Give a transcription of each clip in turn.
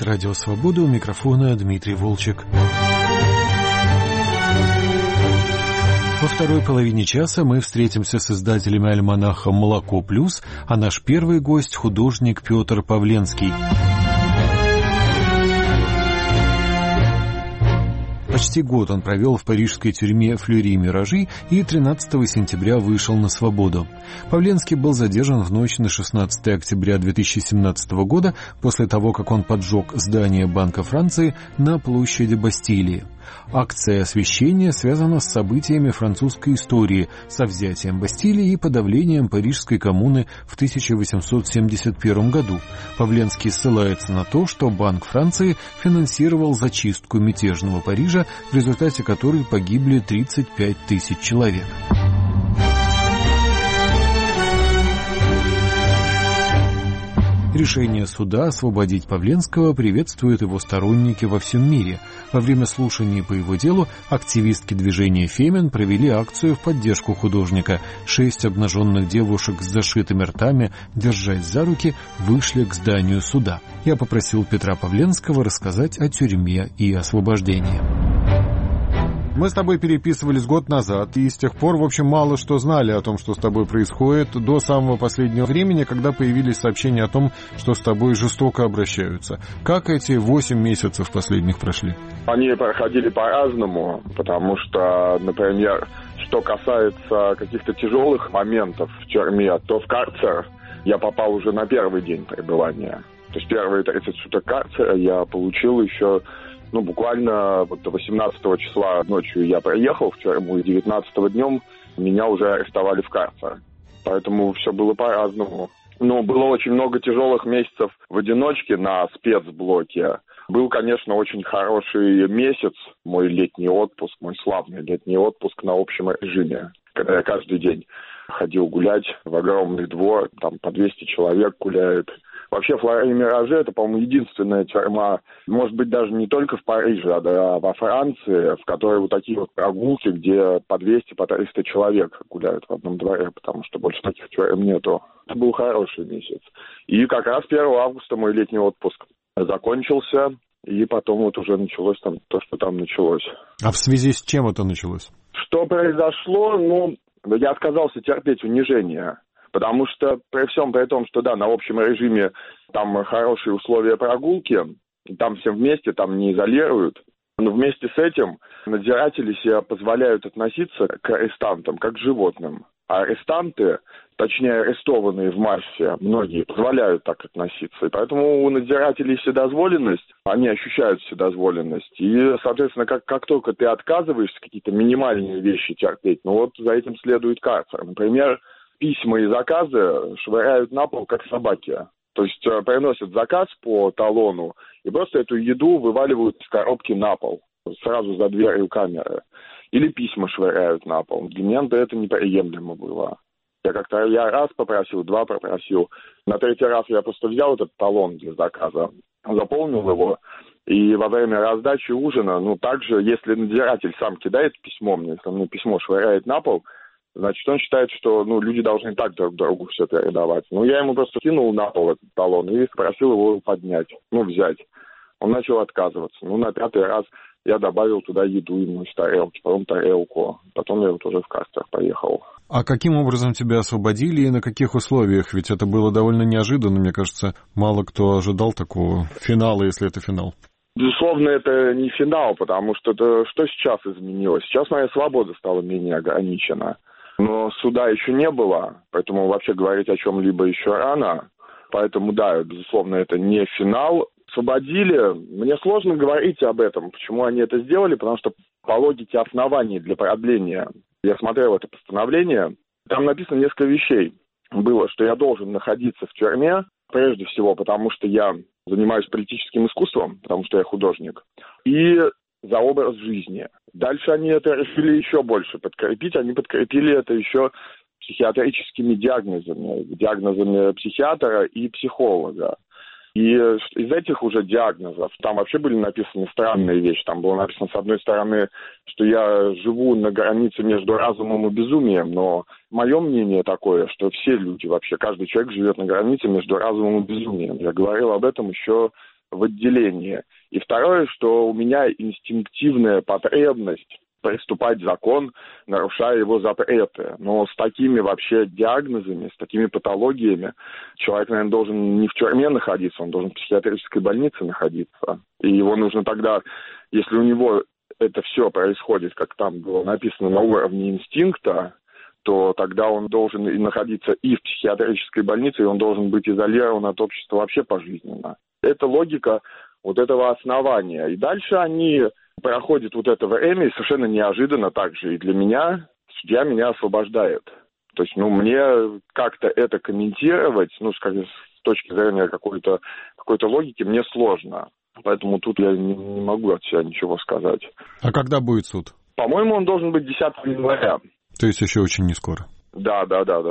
Радио Свобода, у микрофона Дмитрий Волчек. Во второй половине часа мы встретимся с издателями альманаха «Молоко плюс», а наш первый гость — художник Петр Павленский. Почти год он провел в парижской тюрьме Флюри-Миражи и 13 сентября вышел на свободу. Павленский был задержан в ночь на 16 октября 2017 года после того, как он поджег здание Банка Франции на площади Бастилии. Акция освящения связана с событиями французской истории, со взятием Бастилии и подавлением Парижской коммуны в 1871 году. Павленский ссылается на то, что Банк Франции финансировал зачистку мятежного Парижа, в результате которой погибли 35 тысяч человек. Решение суда освободить Павленского приветствуют его сторонники во всем мире. Во время слушаний по его делу активистки движения «Фемен» провели акцию в поддержку художника. 6 обнаженных девушек с зашитыми ртами, держась за руки, вышли к зданию суда. Я попросил Петра Павленского рассказать о тюрьме и освобождении. Мы с тобой переписывались год назад, и с тех пор, в общем, мало что знали о том, что с тобой происходит, до самого последнего времени, когда появились сообщения о том, что с тобой жестоко обращаются. Как эти 8 месяцев последних прошли? Они проходили по-разному, потому что, например, что касается каких-то тяжелых моментов в тюрьме, то в карцер я попал уже на первый день пребывания. То есть первые 30 суток карцера я получил еще... буквально 18 числа ночью я приехал в тюрьму, и 19 днем меня уже арестовали в карцер. Поэтому все было по-разному. Было очень много тяжелых месяцев в одиночке на спецблоке. Был, конечно, очень хороший месяц, мой летний отпуск, мой славный летний отпуск на общем режиме, когда я каждый день ходил гулять в огромный двор, там по 200 человек гуляет. Вообще, Флюри-Мираже — это, по-моему, единственная тюрьма, может быть, даже не только в Париже, а во Франции, в которой вот такие вот прогулки, где по 200, по 300 человек гуляют в одном дворе, потому что больше таких тюрем нету. Это был хороший месяц. И как раз 1 августа мой летний отпуск закончился, и потом вот уже началось там то, что там началось. А в связи с чем это началось? Что произошло? Я отказался терпеть унижение. Потому что при всем при том, что да, на общем режиме там хорошие условия прогулки, там все вместе, там не изолируют, но вместе с этим надзиратели себе позволяют относиться к арестантам как к животным. А арестанты, точнее арестованные в массе, многие позволяют так относиться. И поэтому у надзирателей вседозволенность, они ощущают вседозволенность. И, соответственно, как только ты отказываешься какие-то минимальные вещи терпеть, за этим следует карцер. Например, письма и заказы швыряют на пол, как собаки. То есть приносят заказ по талону и просто эту еду вываливают из коробки на пол, сразу за дверью камеры. Или письма швыряют на пол. Для меня это неприемлемо было. Я раз попросил, 2 попросил. На 3-й раз я просто взял этот талон для заказа, заполнил его. И во время раздачи ужина, также, если надзиратель сам кидает письмо мне, если мне письмо швыряет на пол, значит, он считает, что люди должны так друг другу все передавать. Я ему просто кинул на пол этот талон и попросил его поднять, взять. Он начал отказываться. На 5-й раз я добавил туда еду ему из тарелки, потом тарелку. Потом я уже в карцер поехал. А каким образом тебя освободили и на каких условиях? Ведь это было довольно неожиданно, мне кажется. Мало кто ожидал такого финала, если это финал. Безусловно, это не финал, потому что что сейчас изменилось? Сейчас моя свобода стала менее ограничена. Но суда еще не было, поэтому вообще говорить о чем-либо еще рано. Поэтому, да, безусловно, это не финал. Освободили. Мне сложно говорить об этом. Почему они это сделали? Потому что по логике оснований для продления, я смотрел это постановление, там написано несколько вещей. Было, что я должен находиться в тюрьме, прежде всего, потому что я занимаюсь политическим искусством, потому что я художник, и за образ жизни. Дальше они это решили еще больше подкрепить. Они подкрепили это еще психиатрическими диагнозами психиатра и психолога. И из этих уже диагнозов, там вообще были написаны странные вещи. Там было написано, с одной стороны, что я живу на границе между разумом и безумием, но мое мнение такое, что все люди вообще, каждый человек живет на границе между разумом и безумием. Я говорил об этом еще в отделении. И второе, что у меня инстинктивная потребность приступать закон, нарушая его запреты. Но с такими вообще диагнозами, с такими патологиями человек, наверное, должен не в тюрьме находиться, он должен в психиатрической больнице находиться. И его нужно тогда, если у него это все происходит, как там было написано, на уровне инстинкта, то тогда он должен и находиться и в психиатрической больнице, и он должен быть изолирован от общества вообще пожизненно. Это логика вот этого основания. И дальше они проходят вот это время, и совершенно неожиданно также и для меня судья меня освобождает. То есть, мне как-то это комментировать, с точки зрения какой-то логики, мне сложно. Поэтому тут я не могу от себя ничего сказать. А когда будет суд? По-моему, он должен быть 10 января. То есть еще очень не скоро. Да,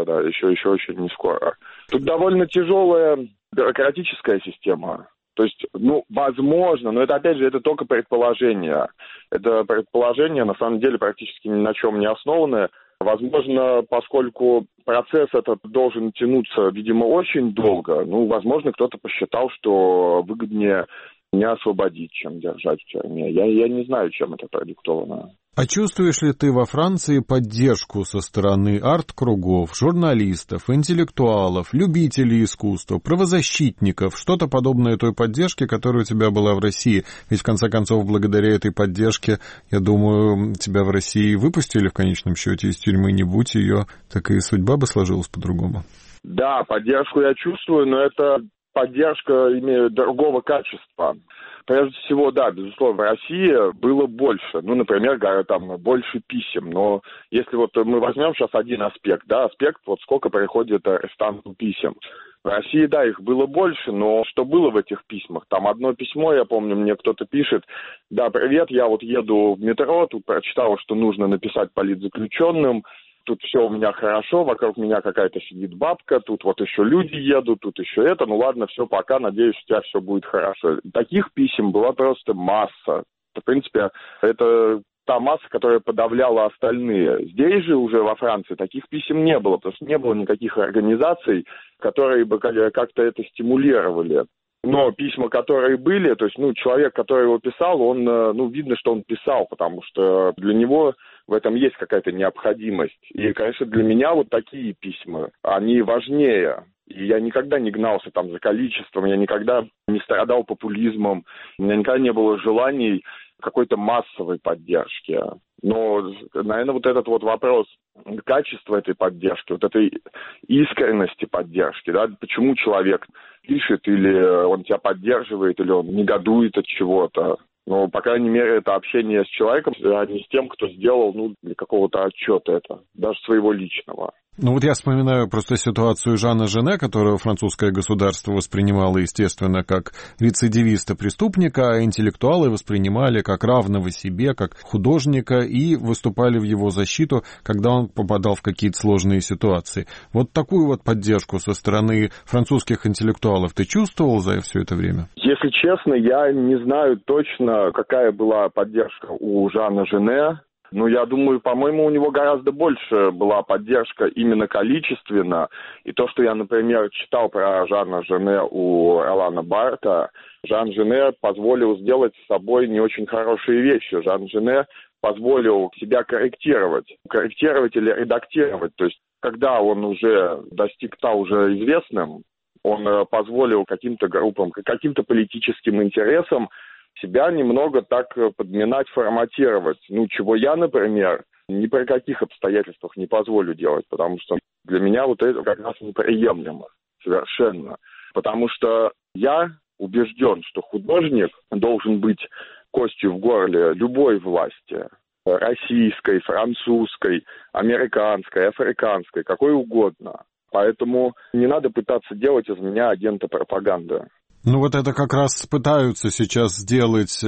еще очень не скоро. Тут довольно тяжелая бюрократическая система. То есть, возможно, но это, опять же, это только предположение. Это предположение, на самом деле, практически ни на чем не основанное. Возможно, поскольку процесс этот должен тянуться, видимо, очень долго, возможно, кто-то посчитал, что выгоднее меня освободить, чем держать в тюрьме. Я не знаю, чем это продиктовано. А чувствуешь ли ты во Франции поддержку со стороны арт-кругов, журналистов, интеллектуалов, любителей искусства, правозащитников, что-то подобное той поддержке, которая у тебя была в России? Ведь, в конце концов, благодаря этой поддержке, я думаю, тебя в России выпустили в конечном счете из тюрьмы. Не будь ее, так и судьба бы сложилась по-другому. Да, поддержку я чувствую, но это поддержка имеет другого качества. Прежде всего, да, безусловно, в России было больше. Например, там больше писем. Но если мы возьмем сейчас один аспект, аспект, сколько приходит арестанту писем. В России, да, их было больше, но что было в этих письмах? Там одно письмо, я помню, мне кто-то пишет: да, привет, я еду в метро, тут прочитал, что нужно написать политзаключенным. Тут все у меня хорошо, вокруг меня какая-то сидит бабка, тут еще люди едут, тут еще это. Ладно, все, пока, надеюсь, у тебя все будет хорошо. Таких писем была просто масса. В принципе, это та масса, которая подавляла остальные. Здесь же уже во Франции таких писем не было, потому что не было никаких организаций, которые бы как-то это стимулировали. Но письма, которые были, то есть, человек, который его писал, он, видно, что он писал, потому что для него в этом есть какая-то необходимость. И, конечно, для меня такие письма, они важнее. И я никогда не гнался за количеством, я никогда не страдал популизмом, у меня никогда не было желаний какой-то массовой поддержки. Но, наверное, этот вопрос качества этой поддержки, этой искренности поддержки, почему человек пишет, или он тебя поддерживает, или он негодует от чего-то. Но, по крайней мере, это общение с человеком, а не с тем, кто сделал, для какого-то отчета это, даже своего личного. Я вспоминаю просто ситуацию Жана Жене, которого французское государство воспринимало, естественно, как рецидивиста-преступника, а интеллектуалы воспринимали как равного себе, как художника, и выступали в его защиту, когда он попадал в какие-то сложные ситуации. Такую поддержку со стороны французских интеллектуалов ты чувствовал за все это время? Если честно, я не знаю точно, какая была поддержка у Жана Жене. Я думаю, по-моему, у него гораздо больше была поддержка именно количественно. И то, что я, например, читал про Жана Жене у Ролана Барта, Жан Жене позволил сделать с собой не очень хорошие вещи. Жан Жене позволил себя корректировать или редактировать. То есть, когда он уже стал уже известным, он позволил каким-то группам, каким-то политическим интересам себя немного так подминать, форматировать. Чего я, например, ни при каких обстоятельствах не позволю делать, потому что для меня это как раз неприемлемо совершенно. Потому что я убежден, что художник должен быть костью в горле любой власти. Российской, французской, американской, африканской, какой угодно. Поэтому не надо пытаться делать из меня агента пропаганды. Это как раз пытаются сейчас сделать,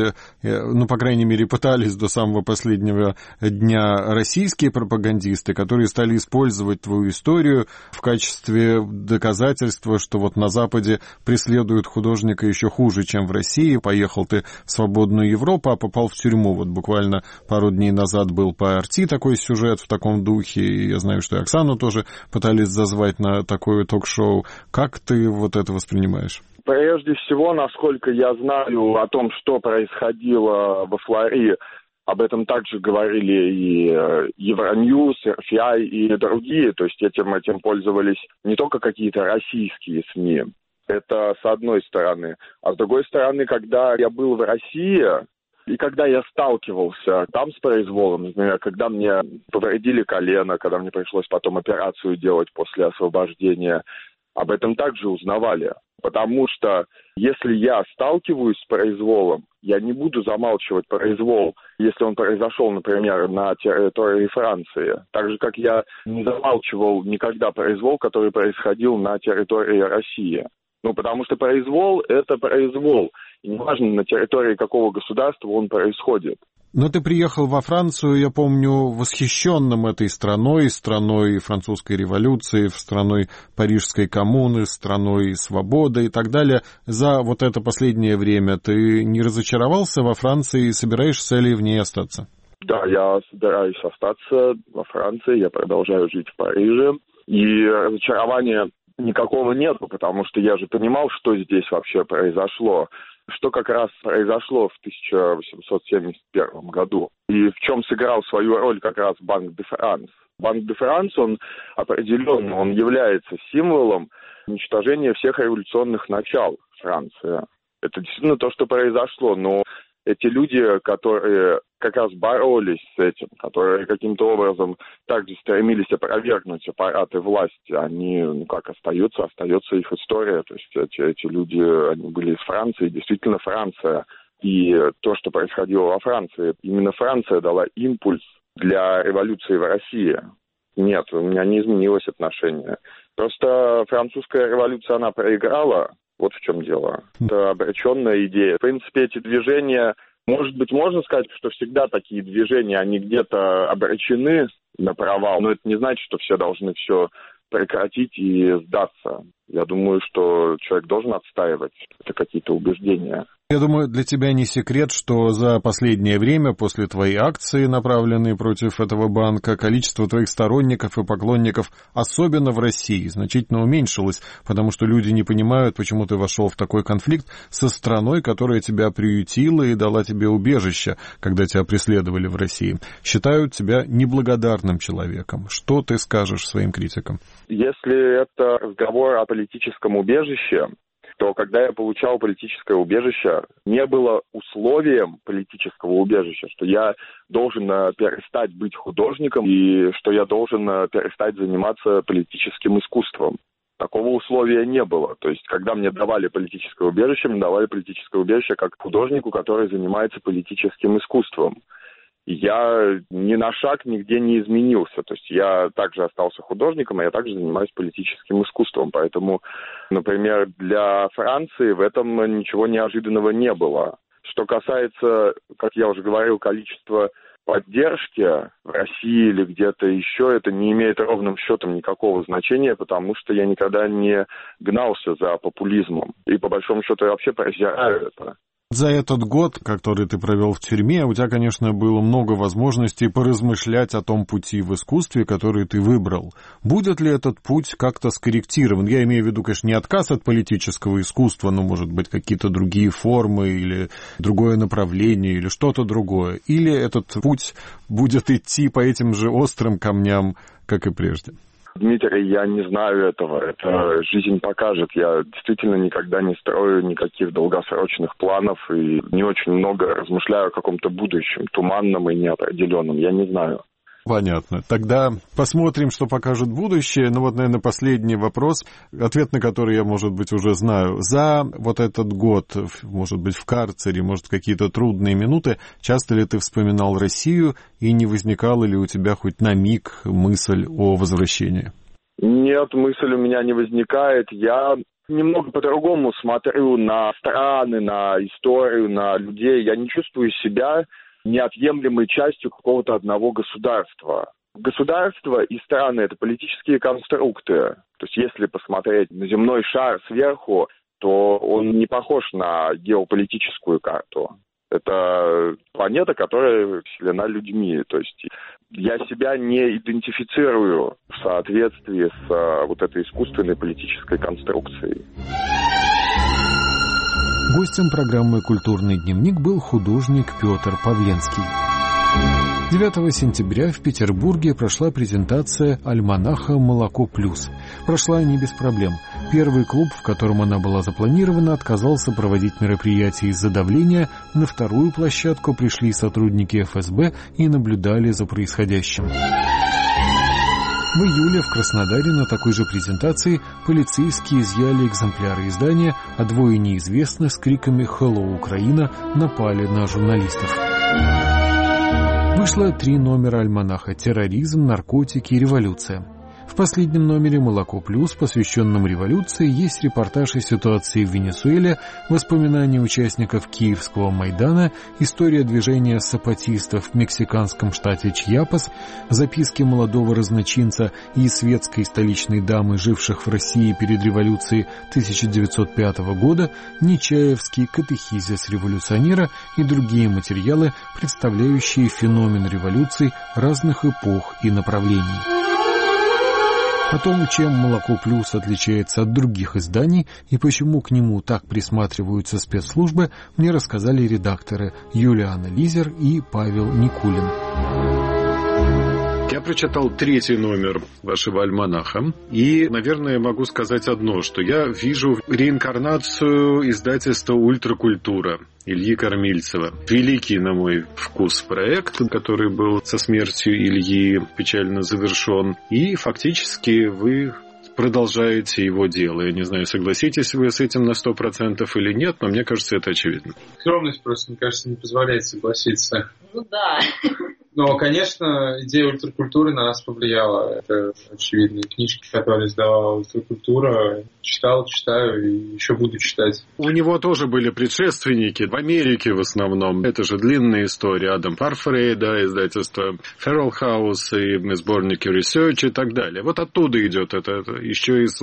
по крайней мере, пытались до самого последнего дня российские пропагандисты, которые стали использовать твою историю в качестве доказательства, что на Западе преследуют художника еще хуже, чем в России. Поехал ты в свободную Европу, а попал в тюрьму. Буквально пару дней назад был по РТ такой сюжет в таком духе, и я знаю, что и Оксану тоже пытались зазвать на такое ток-шоу. Как ты это воспринимаешь? Прежде всего, насколько я знаю о том, что происходило во Флориде, об этом также говорили и Евроньюз, RFI и другие. То есть этим пользовались не только какие-то российские СМИ. Это с одной стороны. А с другой стороны, когда я был в России, и когда я сталкивался там с произволом, например, когда мне повредили колено, когда мне пришлось потом операцию делать после освобождения, об этом также узнавали. Потому что если я сталкиваюсь с произволом, я не буду замалчивать произвол, если он произошел, например, на территории Франции. Так же, как я не замалчивал никогда произвол, который происходил на территории России. Потому что произвол – это произвол. И неважно, на территории какого государства он происходит. Но ты приехал во Францию, я помню, восхищенным этой страной французской революции, страной Парижской коммуны, страной свободы и так далее. За вот это последнее время ты не разочаровался во Франции и собираешься ли в ней остаться? Да, я собираюсь остаться во Франции, я продолжаю жить в Париже. И разочарования никакого нету, потому что я же понимал, что здесь вообще произошло. Что как раз произошло в 1871 году. И в чем сыграл свою роль как раз Банк де Франс. Банк де Франс, он определенно, он является символом уничтожения всех революционных начал Франции. Это действительно то, что произошло, но эти люди, которые как раз боролись с этим, которые каким-то образом также стремились опровергнуть аппараты власти, они, остается их история. То есть эти люди, они были из Франции, действительно Франция. И то, что происходило во Франции, именно Франция дала импульс для революции в России. Нет, у меня не изменилось отношение. Просто французская революция, она проиграла. Вот в чем дело. Это обреченная идея. В принципе, эти движения, может быть, можно сказать, что всегда такие движения, они где-то обречены на провал, но это не значит, что все должны все прекратить и сдаться. Я думаю, что человек должен отстаивать какие-то убеждения. Я думаю, для тебя не секрет, что за последнее время, после твоей акции, направленной против этого банка, количество твоих сторонников и поклонников, особенно в России, значительно уменьшилось, потому что люди не понимают, почему ты вошел в такой конфликт со страной, которая тебя приютила и дала тебе убежище, когда тебя преследовали в России. Считают тебя неблагодарным человеком. Что ты скажешь своим критикам? Если это разговор о политическом убежище, то когда я получал политическое убежище, не было условием политического убежища, что я должен перестать быть художником и что я должен перестать заниматься политическим искусством. Такого условия не было. То есть, когда мне давали политическое убежище, мне давали политическое убежище как художнику, который занимается политическим искусством. Я ни на шаг нигде не изменился. То есть я также остался художником, а я также занимаюсь политическим искусством. Поэтому, например, для Франции в этом ничего неожиданного не было. Что касается, как я уже говорил, количества поддержки в России или где-то еще, это не имеет ровным счетом никакого значения, потому что я никогда не гнался за популизмом. И по большому счету я вообще презираю это. За этот год, который ты провел в тюрьме, у тебя, конечно, было много возможностей поразмышлять о том пути в искусстве, который ты выбрал. Будет ли этот путь как-то скорректирован? Я имею в виду, конечно, не отказ от политического искусства, но, может быть, какие-то другие формы или другое направление или что-то другое. Или этот путь будет идти по этим же острым камням, как и прежде? Дмитрий, я не знаю этого. Это жизнь покажет. Я действительно никогда не строю никаких долгосрочных планов и не очень много размышляю о каком-то будущем, туманном и неопределенном. Я не знаю. Понятно. Тогда посмотрим, что покажет будущее. Ну вот, наверное, последний вопрос, ответ на который я, может быть, уже знаю. За вот этот год, может быть, в карцере, может, какие-то трудные минуты, часто ли ты вспоминал Россию и не возникала ли у тебя хоть на миг мысль о возвращении? Нет, мысль у меня не возникает. Я немного по-другому смотрю на страны, на историю, на людей. Я не чувствую себя неотъемлемой частью какого-то одного государства. Государство и страны – это политические конструкты. То есть если посмотреть на земной шар сверху, то он не похож на геополитическую карту. Это планета, которая населена людьми. То есть я себя не идентифицирую в соответствии с вот этой искусственной политической конструкцией. Гостем программы «Культурный дневник» был художник Петр Павленский. 9 сентября в Петербурге прошла презентация альманаха «Молоко плюс». Прошла не без проблем. Первый клуб, в котором она была запланирована, отказался проводить мероприятие из-за давления. На вторую площадку пришли сотрудники ФСБ и наблюдали за происходящим. В июле в Краснодаре на такой же презентации полицейские изъяли экземпляры издания, а двое неизвестных с криками «Hello, Украина!» напали на журналистов. Вышло 3 номера альманаха «Терроризм», «Наркотики» и «Революция». В последнем номере «Молоко плюс», посвященном революции, есть репортаж о ситуации в Венесуэле, воспоминания участников Киевского Майдана, история движения сапатистов в мексиканском штате Чьяпас, записки молодого разночинца и светской столичной дамы, живших в России перед революцией 1905 года, Нечаевский катехизис революционера и другие материалы, представляющие феномен революций разных эпох и направлений. О том, чем «Молоко плюс» отличается от других изданий и почему к нему так присматриваются спецслужбы, мне рассказали редакторы Юлиана Лизер и Павел Никулин. Я прочитал 3-й номер вашего альманаха, и, наверное, могу сказать одно, что я вижу реинкарнацию издательства «Ультракультура» Ильи Кормильцева. Великий, на мой вкус, проект, который был со смертью Ильи печально завершен, и фактически вы продолжаете его дело. Я не знаю, согласитесь вы с этим на 100% или нет, но мне кажется, это очевидно. Скромность просто, мне кажется, не позволяет согласиться. Ну да. Но, конечно, идея ультракультуры на нас повлияла. Это очевидные книжки, которые издавала ультракультура. Читал, читаю и еще буду читать. У него тоже были предшественники. В Америке в основном. Это же длинная история. Адам Парфрей, да, издательство Feral House и сборники Research и так далее. Вот оттуда идет это еще из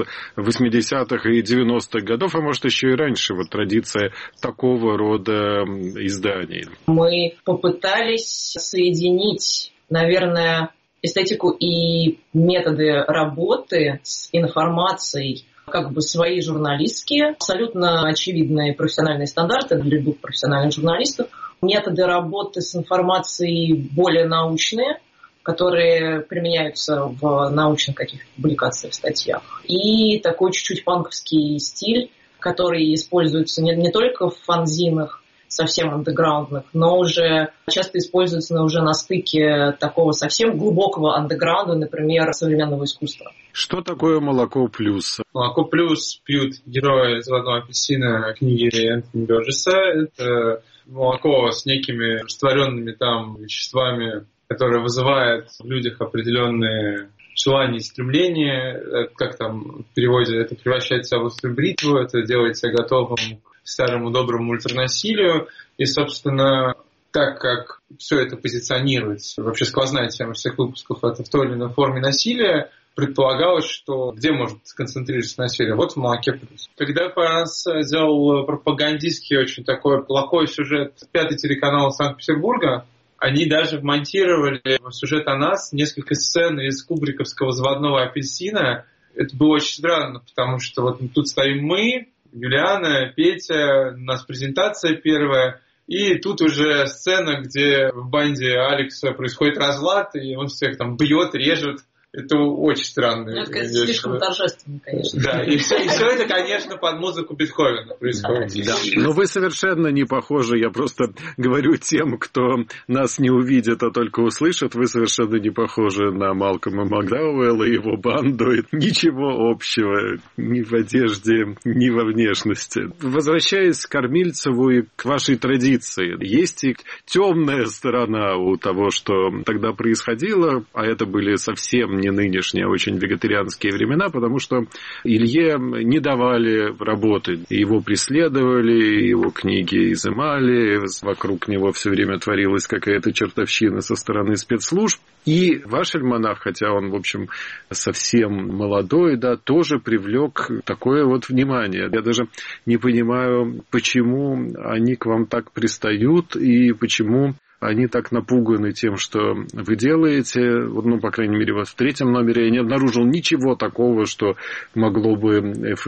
80-х и 90-х годов, а может еще и раньше, вот традиция такого рода изданий. Мы попытались соединить, наверное, эстетику и методы работы с информацией, как бы свои журналистские, абсолютно очевидные профессиональные стандарты для любых профессиональных журналистов, методы работы с информацией более научные, которые применяются в научных каких-то публикациях, статьях. И такой чуть-чуть панковский стиль, который используется не только в фанзинах, совсем андеграундных, но уже часто используется уже на стыке такого совсем глубокого андеграунда, например, современного искусства. Что такое «Молоко плюс»? «Молоко плюс» пьют герои «Заводного апельсина» книги Энтони Бёрджеса. Это молоко с некими растворенными там веществами, которое вызывает в людях определенные желания и стремления. Как там в переводе это превращается в острую бритву, это делает тебя готовым к старому доброму ультранасилию. И, собственно, так как все это позиционируется, вообще сквозная тема всех выпусков, это в той или иной форме насилия, предполагалось, что где может сконцентрироваться насилие? Вот в «Молоке плюс». Когда Парнас делал пропагандистский очень такой плохой сюжет 5-й телеканал Санкт-Петербурга, они даже вмонтировали в сюжет о нас несколько сцен из кубриковского «Заводного апельсина». Это было очень странно, потому что вот тут стоим мы, Юлиана, Петя, у нас презентация первая, и тут уже сцена, где в банде Алекса происходит разлад, и он всех там бьет, режет. Это очень странно. Ну, это слишком торжественно, конечно. Да, и все это, конечно, под музыку Бетховена происходит. Да. Но вы совершенно не похожи, я просто говорю тем, кто нас не увидит, а только услышит, вы совершенно не похожи на Малкома Макдауэлла и его банду. Ничего общего ни в одежде, ни во внешности. Возвращаясь к Кормильцеву и к вашей традиции, есть и темная сторона у того, что тогда происходило, а это были совсем не нынешние, а очень вегетарианские времена, потому что Илье не давали работать. Его преследовали, его книги изымали, вокруг него все время творилась какая-то чертовщина со стороны спецслужб. И ваш альманах, хотя он, в общем, совсем молодой, да, тоже привлек такое вот внимание. Я даже не понимаю, почему они к вам так пристают и почему они так напуганы тем, что вы делаете. Ну, по крайней мере, вот в 3-м номере я не обнаружил ничего такого, что могло бы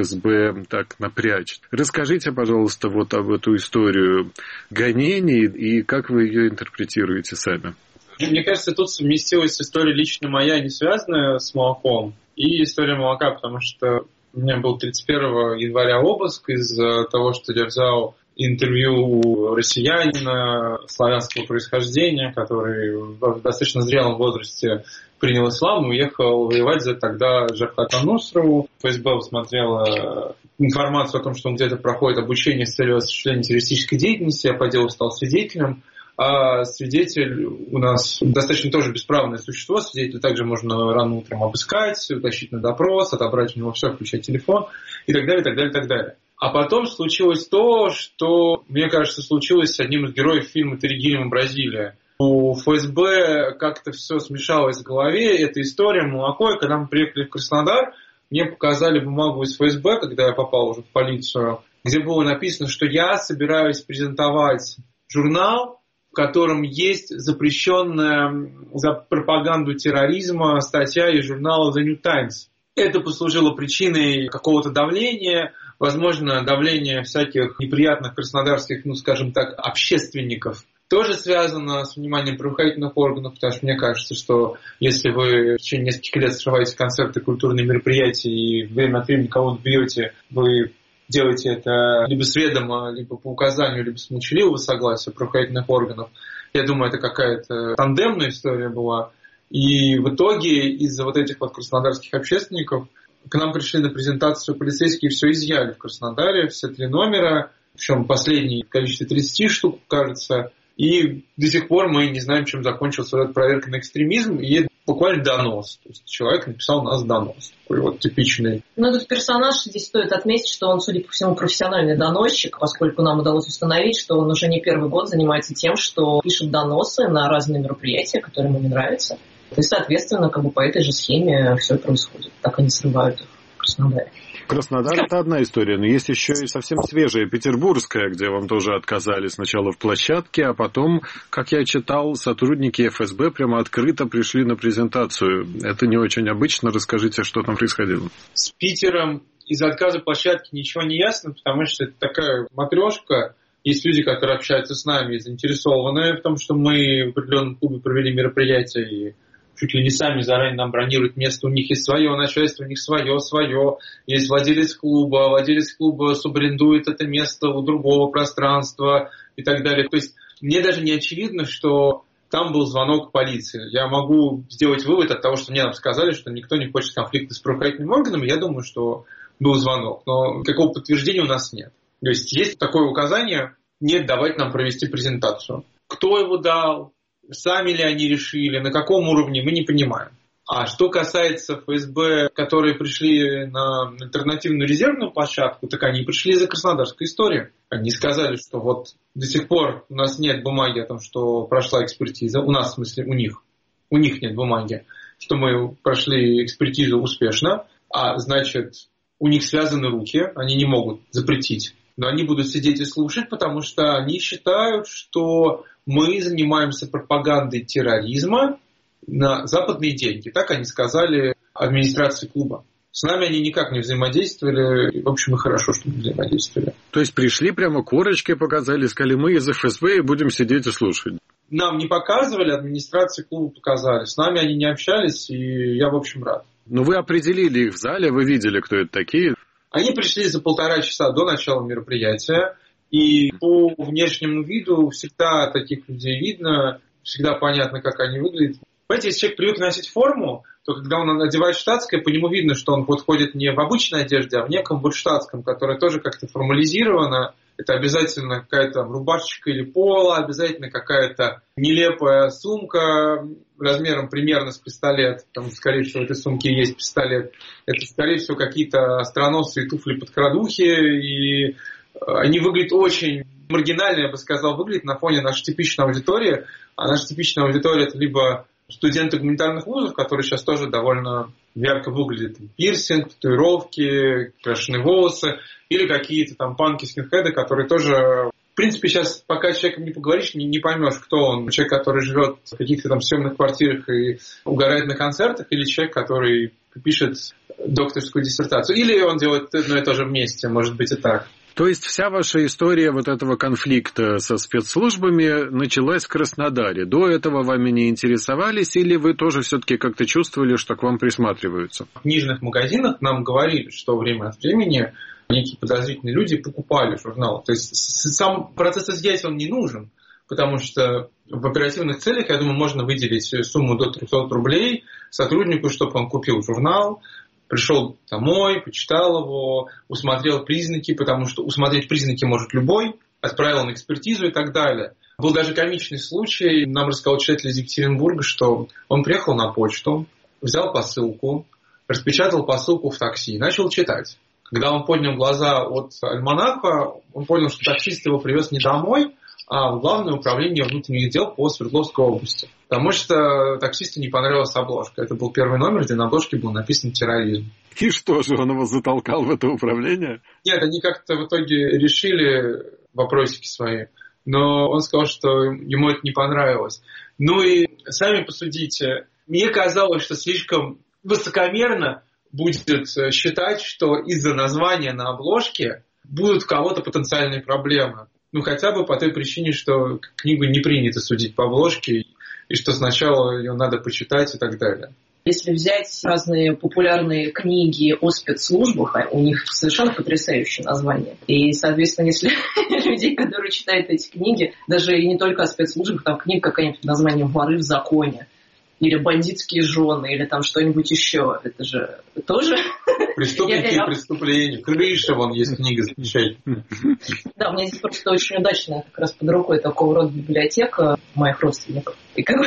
ФСБ так напрячь. Расскажите, пожалуйста, вот об эту историю гонений и как вы ее интерпретируете сами. Мне кажется, тут совместилась история лично моя, не связанная с молоком, и история молока, потому что у меня был 31 января обыск из-за того, что я взял интервью у россиянина славянского происхождения, который в достаточно зрелом возрасте принял ислам и уехал воевать за тогда Джабхат ан-Нусру. ФСБ усмотрела информацию о том, что он где-то проходит обучение с целью осуществления террористической деятельности. Я по делу стал свидетелем. А свидетель у нас достаточно тоже бесправное существо. Свидетеля также можно рано утром обыскать, утащить на допрос, отобрать у него все, включать телефон и так далее, так далее, так далее. А потом случилось то, что, мне кажется, случилось с одним из героев фильма «Терри Гиллиам. Бразилия». У ФСБ как-то все смешалось в голове, эта история, молоко. И когда мы приехали в Краснодар, мне показали бумагу из ФСБ, когда я попал уже в полицию, где было написано, что я собираюсь презентовать журнал, в котором есть запрещенная за пропаганду терроризма статья из журнала The New Times. Это послужило причиной какого-то давления, возможно, давления всяких неприятных краснодарских, ну, скажем так, общественников. Тоже связано с вниманием правоохранительных органов, потому что мне кажется, что если вы в течение нескольких лет срываете концерты, культурные мероприятия и время от времени кого-то бьете, вы делаете это либо с ведома, либо по указанию, либо с молчаливого согласия правоохранительных органов. Я думаю, это какая-то тандемная история была. И в итоге из-за вот этих вот краснодарских общественников к нам пришли на презентацию полицейские, все изъяли в Краснодаре, все 3 номера, причем последний в количестве 30 штук, кажется. И до сих пор мы не знаем, чем закончилась эта проверка на экстремизм. И буквально донос. То есть человек написал у нас донос. Такой вот типичный. Ну, этот персонаж, здесь стоит отметить, что он, судя по всему, профессиональный доносчик, поскольку нам удалось установить, что он уже не первый год занимается тем, что пишет доносы на разные мероприятия, которые ему не нравятся. И, соответственно, как бы по этой же схеме все и происходит. Так они срывают их в Краснодаре. Краснодар – это одна история, но есть еще и совсем свежая, петербургская, где вам тоже отказали сначала в площадке, а потом, как я читал, сотрудники ФСБ прямо открыто пришли на презентацию. Это не очень обычно. Расскажите, что там происходило. С Питером из-за отказа площадки ничего не ясно, потому что это такая матрешка. Есть люди, которые общаются с нами и заинтересованы в том, что мы в определенном клубе провели мероприятие и чуть ли не сами заранее нам бронируют место, у них есть свое начальство, у них свое. Есть владелец клуба субарендует это место у другого пространства и так далее. То есть мне даже не очевидно, что там был звонок полиции. Я могу сделать вывод от того, что мне нам сказали, что никто не хочет конфликта с правоохранительными органами. Я думаю, что был звонок, но какого подтверждения у нас нет. То есть такое указание не давать нам провести презентацию. Кто его дал? Сами ли они решили, на каком уровне, мы не понимаем. А что касается ФСБ, которые пришли на альтернативную резервную площадку, так они пришли за краснодарской историей. Они сказали, что вот до сих пор у нас нет бумаги о том, что прошла экспертиза. У нас, в смысле, у них нет бумаги, что мы прошли экспертизу успешно, а значит, у них связаны руки, они не могут запретить. Но они будут сидеть и слушать, потому что они считают, что мы занимаемся пропагандой терроризма на западные деньги. Так они сказали администрации клуба. С нами они никак не взаимодействовали. И, в общем, и хорошо, что не взаимодействовали. То есть пришли прямо корочки, показали, сказали, мы из ФСБ и будем сидеть и слушать. Нам не показывали, администрации клуба показали. С нами они не общались, и я, в общем, рад. Но вы определили их в зале, вы видели, кто это такие? Они пришли за 1,5 часа до начала мероприятия, и по внешнему виду всегда таких людей видно, всегда понятно, как они выглядят. Понимаете, если человек привык носить форму, то когда он надевает штатское, по нему видно, что он вот ходит не в обычной одежде, а в неком вот штатском, которое тоже как-то формализировано. Это обязательно какая-то рубашечка или поло, обязательно какая-то нелепая сумка размером примерно с пистолет. Там, скорее всего, в этой сумке есть пистолет. Это, скорее всего, какие-то остроносые туфли под крадухи. И они выглядят очень маргинально, я бы сказал, выглядят на фоне нашей типичной аудитории. А наша типичная аудитория – это либо студенты гуманитарных вузов, которые сейчас тоже довольно ярко выглядят. Пирсинг, татуировки, крашеные волосы. Или какие-то там панки, скинхеды, которые тоже принципе, сейчас, пока с человеком не поговоришь, не поймешь, кто он. Человек, который живет в каких-то там съемных квартирах и угорает на концертах, или человек, который пишет докторскую диссертацию. Или он делает одно и то же вместе, может быть и так. То есть вся ваша история вот этого конфликта со спецслужбами началась в Краснодаре. До этого вами не интересовались, или вы тоже все-таки как-то чувствовали, что к вам присматриваются? В книжных магазинах нам говорили, что время от времени некие подозрительные люди покупали журнал. То есть сам процесс изъятия он не нужен, потому что в оперативных целях, я думаю, можно выделить сумму до 300 рублей сотруднику, чтобы он купил журнал, пришел домой, почитал его, усмотрел признаки, потому что усмотреть признаки может любой, отправил на экспертизу и так далее. Был даже комичный случай, нам рассказал читатель из Екатеринбурга, что он приехал на почту, взял посылку, распечатал посылку в такси и начал читать. Когда он поднял глаза от альманаха, он понял, что таксист его привез не домой, а в Главное управление внутренних дел по Свердловской области. Потому что таксисту не понравилась обложка. Это был первый номер, где на обложке был написан терроризм. И что же, он его затолкал в это управление? Нет, они как-то в итоге решили вопросики свои. Но он сказал, что ему это не понравилось. Ну и сами посудите. Мне казалось, что слишком высокомерно будет считать, что из-за названия на обложке будут у кого-то потенциальные проблемы. Ну, хотя бы по той причине, что книгу не принято судить по обложке, и что сначала ее надо почитать и так далее. Если взять разные популярные книги о спецслужбах, у них совершенно потрясающее название. И, соответственно, если людей, которые читают эти книги, даже и не только о спецслужбах, там книга какая-нибудь под названием «Воры в законе», или «Бандитские жены», или там что-нибудь еще. Это же тоже... Преступники и преступления. Крыша, вон есть книга замечательная. Да, у меня здесь просто очень удачная как раз под рукой такого рода библиотека моих родственников. И как...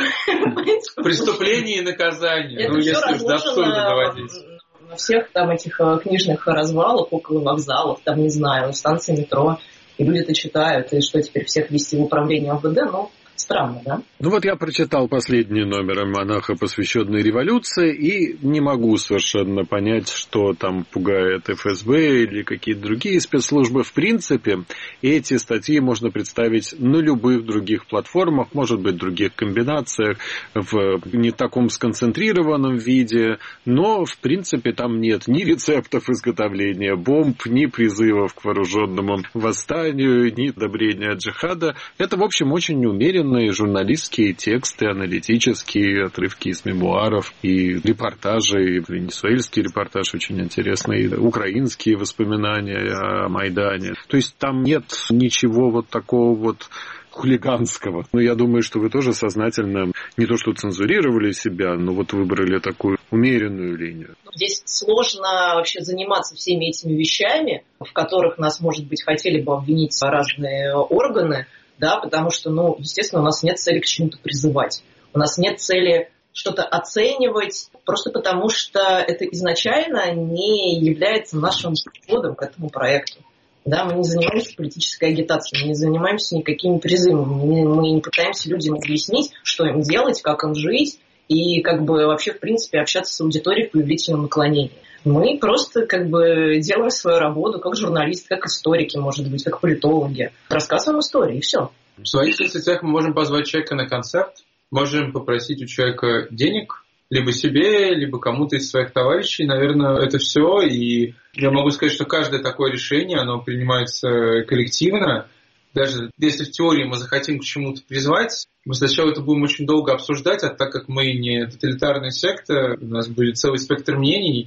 Преступление и наказание. Это если до абсурда доводить. На всех там этих книжных развалах, около вокзалов, там, не знаю, на станции метро. И люди это читают. И что, теперь всех вести в управление МВД? Ну, странно, да? Ну вот я прочитал последний номер «Альманаха», посвященный революции, и не могу совершенно понять, что там пугает ФСБ или какие-то другие спецслужбы. В принципе, эти статьи можно представить на любых других платформах, может быть, в других комбинациях, в не таком сконцентрированном виде, но, в принципе, там нет ни рецептов изготовления бомб, ни призывов к вооруженному восстанию, ни одобрения джихада. Это, в общем, очень умеренно журналистские тексты, аналитические, отрывки из мемуаров и репортажи, и венесуэльский репортаж очень интересный, и украинские воспоминания о Майдане. То есть там нет ничего вот такого вот хулиганского. Но я думаю, что вы тоже сознательно не то что цензурировали себя, но вот выбрали такую умеренную линию. Здесь сложно вообще заниматься всеми этими вещами, в которых нас, может быть, хотели бы обвинить разные органы, да, потому что, ну, естественно, у нас нет цели к чему-то призывать. У нас нет цели что-то оценивать, просто потому что это изначально не является нашим подходом к этому проекту. Да, мы не занимаемся политической агитацией, мы не занимаемся никакими призывами, мы не пытаемся людям объяснить, что им делать, как им жить и как бы вообще, в принципе, общаться с аудиторией в повелительном наклонении. Мы просто как бы делаем свою работу как журналисты, как историки, может быть, как политологи. Рассказываем истории, и все. В своих соцсетях мы можем позвать человека на концерт, можем попросить у человека денег, либо себе, либо кому-то из своих товарищей. Наверное, это все. И я могу сказать, что каждое такое решение, оно принимается коллективно. Даже если в теории мы захотим к чему-то призвать, мы сначала это будем очень долго обсуждать, а так как мы не тоталитарная секта, у нас будет целый спектр мнений,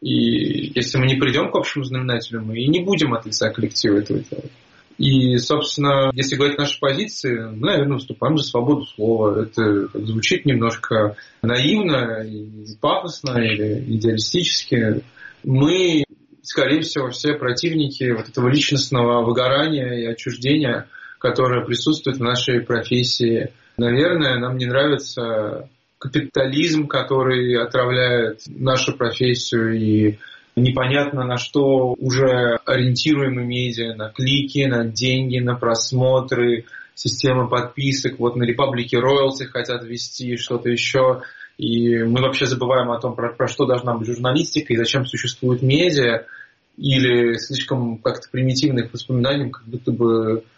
и если мы не придем к общему знаменателю, мы и не будем от лица коллектива этого делать. И, собственно, если говорить наши позиции, мы, наверное, выступаем за свободу слова. Это звучит немножко наивно и пафосно или идеалистически. Мы, скорее всего, все противники вот этого личностного выгорания и отчуждения, которое присутствует в нашей профессии. Наверное, нам не нравится капитализм, который отравляет нашу профессию, и непонятно на что уже ориентируемы медиа, на клики, на деньги, на просмотры, система подписок. Вот на Репаблике роялти хотят ввести что-то еще. И мы вообще забываем о том, про что должна быть журналистика и зачем существуют медиа. Или слишком как-то примитивных воспоминаний, как будто бы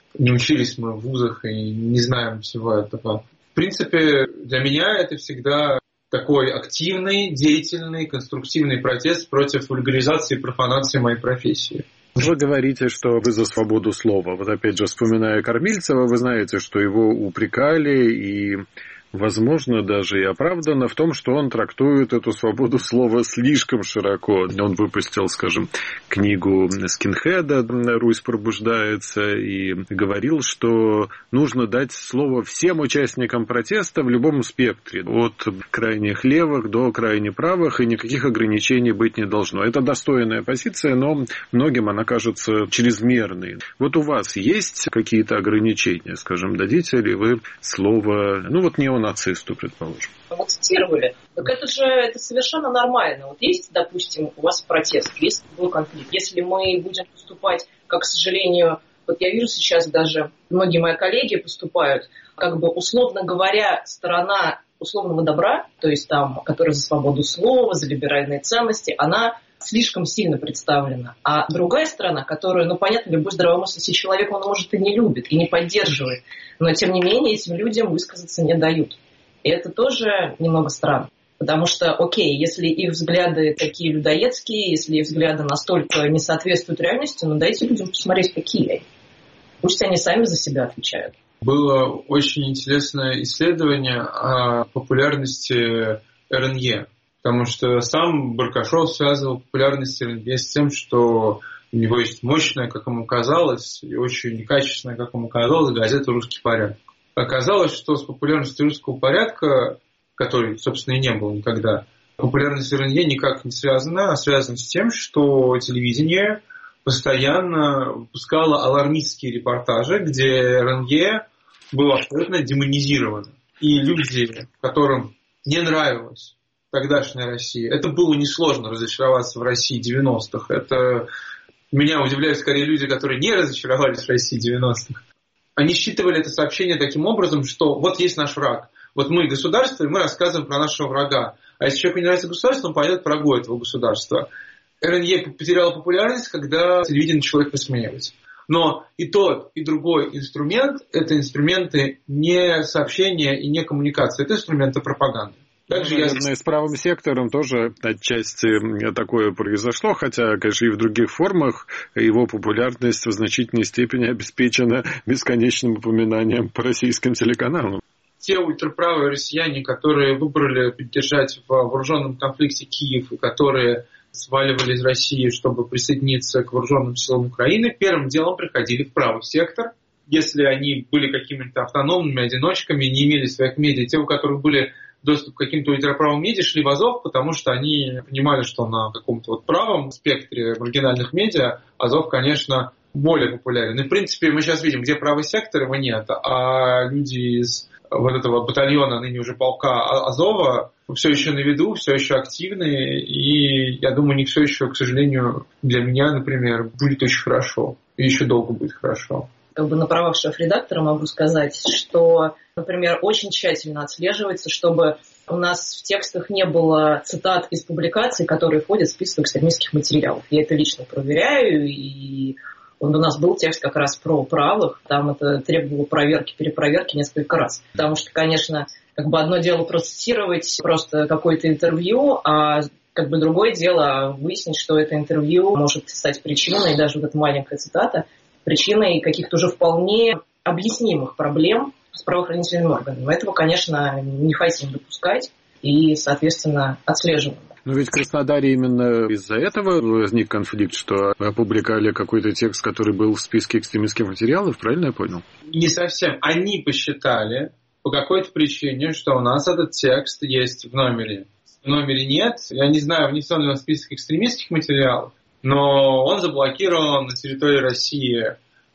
не учились мы в вузах и не знаем всего этого. В принципе, для меня это всегда такой активный, деятельный, конструктивный протест против вульгаризации и профанации моей профессии. Вы говорите, что вы за свободу слова. Вот опять же, вспоминая Кормильцева, вы знаете, что его упрекали и, возможно, даже и оправданно в том, что он трактует эту свободу слова слишком широко. Он выпустил, скажем, книгу скинхеда «Русь пробуждается» и говорил, что нужно дать слово всем участникам протеста в любом спектре, от крайних левых до крайне правых, и никаких ограничений быть не должно. Это достойная позиция, но многим она кажется чрезмерной. Вот у вас есть какие-то ограничения, скажем, дадите ли вы слово, неонацисту, предположим? Вы цитировали. Так это совершенно нормально. Вот есть, допустим, у вас протест, есть был конфликт. Если мы будем поступать, как, к сожалению, вот я вижу сейчас даже многие мои коллеги поступают, как бы, условно говоря, сторона условного добра, то есть там, которая за свободу слова, за либеральные ценности, она слишком сильно представлена. А другая сторона, которую, понятно, любой здравомыслящий человек, он, может, и не любит, и не поддерживает, но, тем не менее, этим людям высказаться не дают. И это тоже немного странно. Потому что, окей, если их взгляды такие людоедские, если их взгляды настолько не соответствуют реальности, дайте людям посмотреть, какие они. Пусть они сами за себя отвечают. Было очень интересное исследование о популярности РНЕ. Потому что сам Баркашов связывал популярность РНЕ с тем, что у него есть мощная, как ему казалось, и очень качественная, как ему казалось, газета «Русский порядок». Оказалось, что с популярностью русского порядка, который, собственно, и не было никогда, популярность РНЕ никак не связана, а связана с тем, что телевидение постоянно выпускало алармистские репортажи, где РНЕ было абсолютно демонизировано. И люди, которым не нравилось тогдашняя Россия, это было несложно разочароваться в России 90-х. Это меня удивляют скорее люди, которые не разочаровались в России 90-х. Они считывали это сообщение таким образом, что вот есть наш враг. Вот мы государство, и мы рассказываем про нашего врага. А если человеку не нравится государство, он пойдет к врагу этого государства. РНЕ потеряла популярность, когда телевидение начало их высмеивать. Но и тот, и другой инструмент – это инструменты не сообщения и не коммуникации. Это инструменты пропаганды. Наверное, с правым сектором тоже отчасти такое произошло, хотя, конечно, и в других формах его популярность в значительной степени обеспечена бесконечным упоминанием по российским телеканалам. Те ультраправые россияне, которые выбрали поддержать в вооруженном конфликте Киев и которые сваливали из России, чтобы присоединиться к вооруженным силам Украины, первым делом приходили в правый сектор. Если они были какими-то автономными одиночками, не имели своих медиа, те, у которых были доступ к каким-то ультраправым медиа, шли в Азов, потому что они понимали, что на каком-то правом спектре маргинальных медиа Азов, конечно, более популярен. И, в принципе, мы сейчас видим, где правый сектор, его нет, а люди из вот этого батальона, ныне уже полка Азова, все еще на виду, все еще активны, и я думаю, не все еще, к сожалению, для меня, например, будет очень хорошо, и еще долго будет хорошо. На правах шеф-редактора могу сказать, что, например, очень тщательно отслеживается, чтобы у нас в текстах не было цитат из публикаций, которые входят в список экстремистских материалов. Я это лично проверяю, и у нас был текст как раз про правых, там это требовало проверки, перепроверки несколько раз. Потому что, конечно, одно дело процитировать просто какое-то интервью, а другое дело выяснить, что это интервью может стать причиной, и даже вот эта маленькая цитата, причиной каких-то уже вполне объяснимых проблем с правоохранительными органами. Этого, конечно, не хотим допускать и, соответственно, отслеживаем. Но ведь в Краснодаре именно из-за этого возник конфликт, что опубликовали какой-то текст, который был в списке экстремистских материалов, правильно я понял? Не совсем. Они посчитали по какой-то причине, что у нас этот текст есть в номере. В номере нет. Я не знаю, внесен ли он в список экстремистских материалов, но он заблокирован на территории России.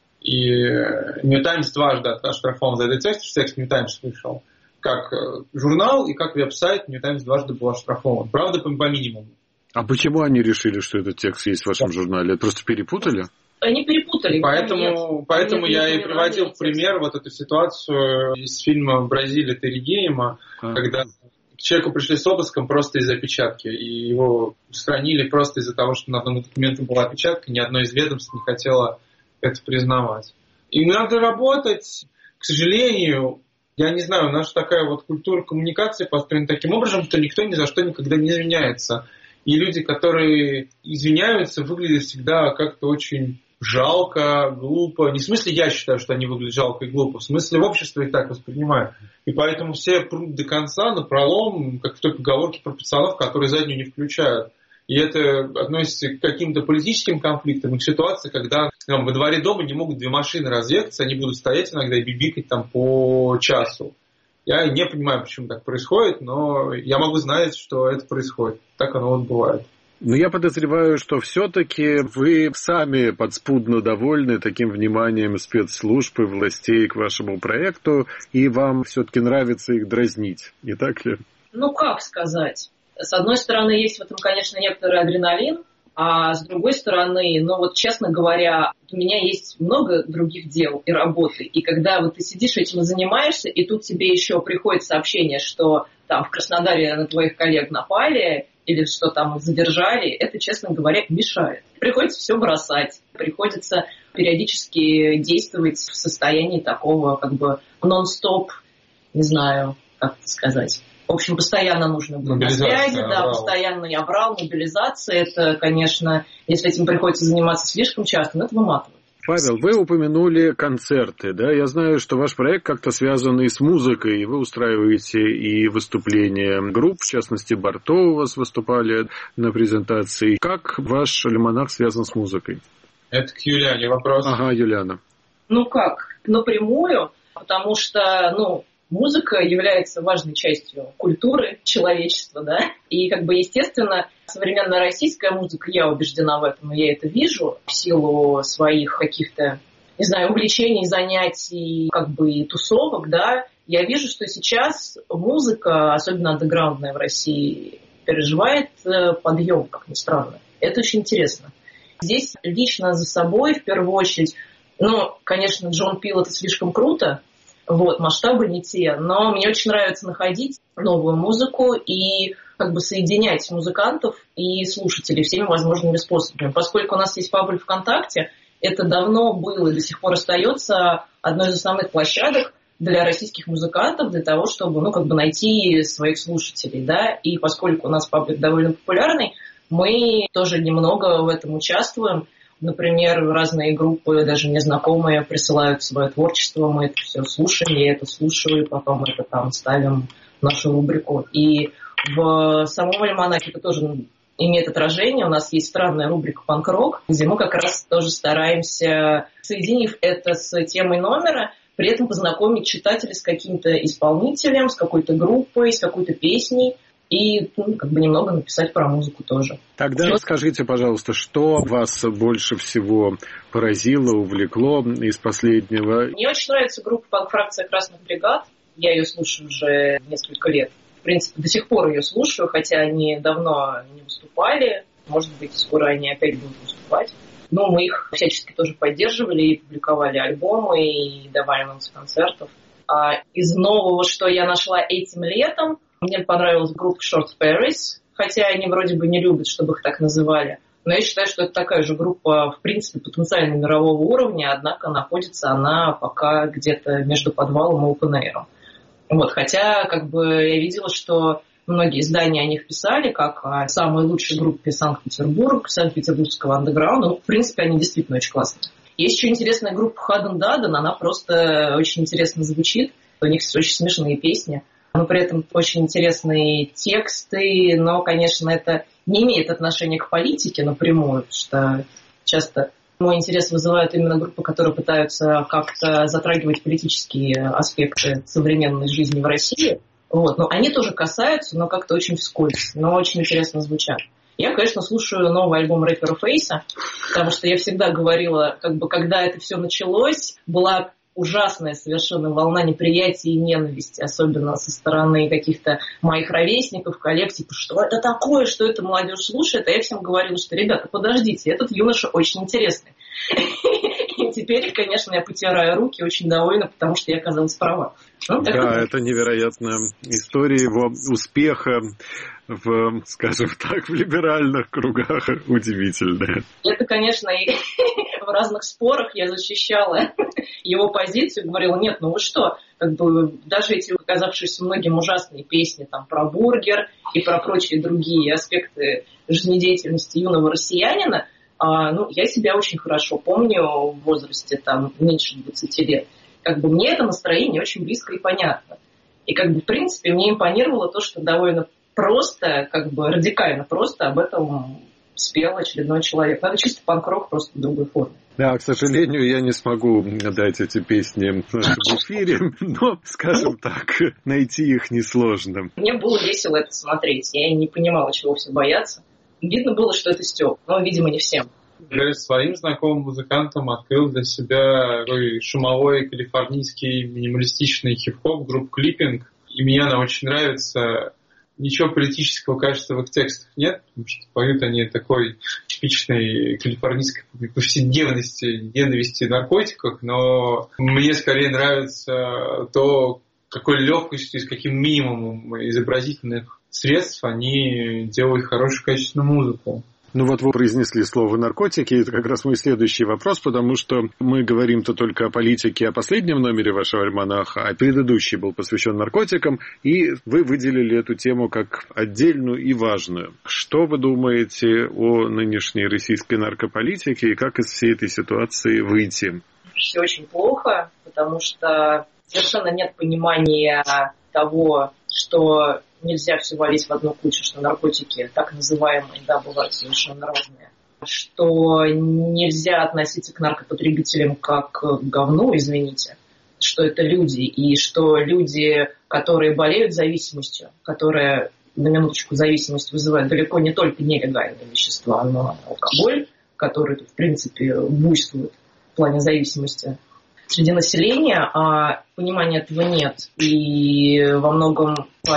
И New Times дважды оштрафован за этот текст, что текст New Times вышел. Как журнал и как веб-сайт New Times дважды был оштрафован. Правда, по минимуму. А почему они решили, что этот текст есть в вашем журнале? Просто перепутали? Они перепутали. Поэтому я и приводил в пример вот эту ситуацию из фильма «Бразилия» Терри Гиллиама, когда к человеку пришли с обыском просто из-за опечатки, и его устранили просто из-за того, что на одном документе была опечатка, ни одно из ведомств не хотело это признавать. Им надо работать. К сожалению, я не знаю, у нас такая вот культура коммуникации построена таким образом, что никто ни за что никогда не извиняется. И люди, которые извиняются, выглядят всегда как-то очень жалко, глупо. Не в смысле я считаю, что они выглядят жалко и глупо, в смысле в обществе их так воспринимают. И поэтому все прут до конца, напролом, как в той поговорке про пацанов, которые заднюю не включают. И это относится к каким-то политическим конфликтам, и к ситуации, когда во дворе дома не могут две машины разъехаться, они будут стоять иногда и бибикать там по часу. Я не понимаю, почему так происходит, но я могу знать, что это происходит. Так оно вот бывает. Но я подозреваю, что все-таки вы сами подспудно довольны таким вниманием спецслужб и властей к вашему проекту, и вам все-таки нравится их дразнить, не так ли? Ну, как сказать? С одной стороны, есть в этом, конечно, некоторый адреналин, а с другой стороны, ну вот, честно говоря, у меня есть много других дел и работы. И когда вот ты сидишь этим и занимаешься, и тут тебе еще приходит сообщение, что там в Краснодаре на твоих коллег напали, или что там задержали, это, честно говоря, мешает. Приходится все бросать, приходится периодически действовать в состоянии такого как бы нон-стоп, не знаю, как это сказать. В общем, постоянно нужно быть на связи, да, постоянно я брал, мобилизация. Это, конечно, если этим приходится заниматься слишком часто, но это выматывает. Павел, вы упомянули концерты, да? Я знаю, что ваш проект как-то связан и с музыкой, и вы устраиваете и выступления групп, в частности, Барто у вас выступали на презентации. Как ваш альманах связан с музыкой? Это к Юлиане вопрос. Ага, Юлиана. Ну как, напрямую, потому что, музыка является важной частью культуры человечества, да, и естественно, современная российская музыка, я убеждена в этом, я это вижу в силу своих каких-то, не знаю, увлечений, занятий, и тусовок, да, я вижу, что сейчас музыка, особенно андеграундная в России, переживает подъем, как ни странно. Это очень интересно. Здесь лично за собой, в первую очередь, конечно, Джон Пил — это слишком круто, масштабы не те, но мне очень нравится находить новую музыку и соединять музыкантов и слушателей всеми возможными способами. Поскольку у нас есть паблик ВКонтакте, это давно было и до сих пор остается одной из основных площадок для российских музыкантов, для того, чтобы найти своих слушателей. Да? И поскольку у нас паблик довольно популярный, мы тоже немного в этом участвуем. Например, разные группы, даже незнакомые, присылают свое творчество, мы это все слушаем, я это слушаю, потом это там ставим в нашу рубрику. И в самом альманахе это тоже имеет отражение. У нас есть странная рубрика «Панк-рок», где мы как раз тоже стараемся, соединив это с темой номера, при этом познакомить читателя с каким-то исполнителем, с какой-то группой, с какой-то песней. И немного написать про музыку тоже. Тогда расскажите, пожалуйста, что вас больше всего поразило, увлекло из последнего? Мне очень нравится группа «Панк-фракция Красных бригад». Я ее слушаю уже несколько лет. В принципе, до сих пор ее слушаю, хотя они давно не выступали. Может быть, скоро они опять будут выступать. Но мы их всячески тоже поддерживали и публиковали альбомы, и давали анонсы концертов. А из нового, что я нашла этим летом, мне понравилась группа Short Paris, хотя они вроде бы не любят, чтобы их так называли. Но я считаю, что это такая же группа, в принципе, потенциально мирового уровня, однако находится она пока где-то между подвалом и open air. Хотя, я видела, что многие издания о них писали, как о самой лучшей группе Санкт-Петербургского андеграунда. В принципе, они действительно очень классные. Есть еще интересная группа Hadden Dadden, она просто очень интересно звучит. У них очень смешные песни. Но при этом очень интересные тексты, но, конечно, это не имеет отношения к политике напрямую, потому что часто мой интерес вызывают именно группы, которые пытаются как-то затрагивать политические аспекты современной жизни в России. Но они тоже касаются, но как-то очень вскользь, но очень интересно звучат. Я, конечно, слушаю новый альбом рэпера Фейса, потому что я всегда говорила, когда это все началось, была ужасная совершенно волна неприятия и ненависти, особенно со стороны каких-то моих ровесников, коллег, что это такое, что это молодежь слушает, а я всем говорила, что, ребята, подождите, этот юноша очень интересный. И теперь, конечно, я потираю руки, очень довольна, потому что я оказалась права. Это невероятная история его успеха в либеральных кругах, удивительная. Это, конечно, и в разных спорах я защищала его позицию, говорила, нет, ну вы что, как бы даже эти оказавшиеся многим ужасные песни там про бургер и про прочие другие аспекты жизнедеятельности юного россиянина, ну, я себя очень хорошо помню в возрасте там меньше 20 лет. Как бы мне это настроение очень близко и понятно. И как бы в принципе мне импонировало то, что довольно просто, как бы радикально просто об этом спел очередной человек. Это чисто панк-рок, просто в другой форме. Да, к сожалению, я не смогу дать эти песни в эфире, но, скажем так, найти их несложно. Мне было весело это смотреть. Я не понимала, чего все боятся. Видно было, что это Стёп, но, видимо, не всем. Своим знакомым музыкантом открыл для себя такой шумовой калифорнийский минималистичный хип-хоп группа Clipping. И мне она очень нравится. Ничего политического, кажется, в их текстах нет, потому что поют они такой типичной калифорнийской повседневности, ненависти наркотиков, но мне скорее нравится то, какой легкостью и с каким минимумом изобразительных средств они делают хорошую качественную музыку. Ну вот вы произнесли слово «наркотики», это как раз мой следующий вопрос, потому что мы говорим-то только о политике, о последнем номере вашего альманаха, а предыдущий был посвящен наркотикам, и вы выделили эту тему как отдельную и важную. Что вы думаете о нынешней российской наркополитике и как из всей этой ситуации выйти? Все очень плохо, потому что совершенно нет понимания того, что нельзя все валить в одну кучу, что наркотики, так называемые, да, бывают совершенно разные. Что нельзя относиться к наркопотребителям как к говну, извините, что это люди, и что люди, которые болеют зависимостью, которые, на минуточку, зависимость вызывает далеко не только нелегальные вещества, но алкоголь, который, в принципе, буйствует в плане зависимости среди населения, а понимания этого нет. И во многом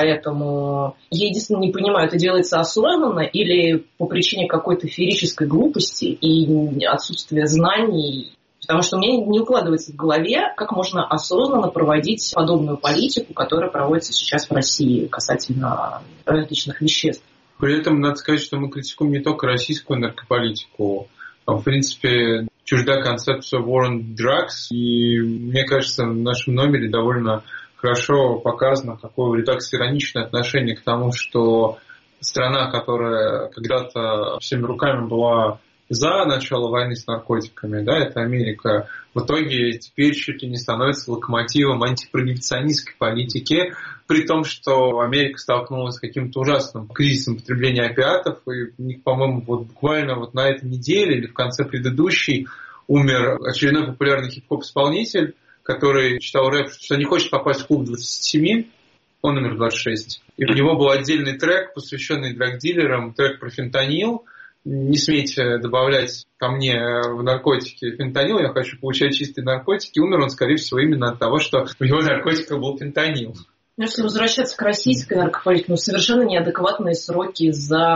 поэтому я единственное не понимаю, это делается осознанно или по причине какой-то феерической глупости и отсутствия знаний. Потому что мне не укладывается в голове, как можно осознанно проводить подобную политику, которая проводится сейчас в России касательно различных веществ. При этом надо сказать, что мы критикуем не только российскую наркополитику, а в принципе чужда концепция war on drugs. И мне кажется, в нашем номере довольно хорошо показано, какое в редакции ироничное отношение к тому, что страна, которая когда-то всеми руками была за начало войны с наркотиками, да, это Америка, в итоге теперь чуть ли не становится локомотивом антипрогибиционистской политики, при том, что Америка столкнулась с каким-то ужасным кризисом потребления опиатов, и у них, по-моему, вот буквально вот на этой неделе или в конце предыдущей умер очередной популярный хип-хоп-исполнитель, который читал рэп, что не хочет попасть в клуб 27, он умер в 26. И у него был отдельный трек, посвященный драгдилерам, трек про фентанил. Не смейте добавлять ко мне в наркотики фентанил, я хочу получать чистые наркотики. Умер он, скорее всего, именно от того, что у него наркотиком был фентанил. Если возвращаться к российской наркополитике, совершенно неадекватные сроки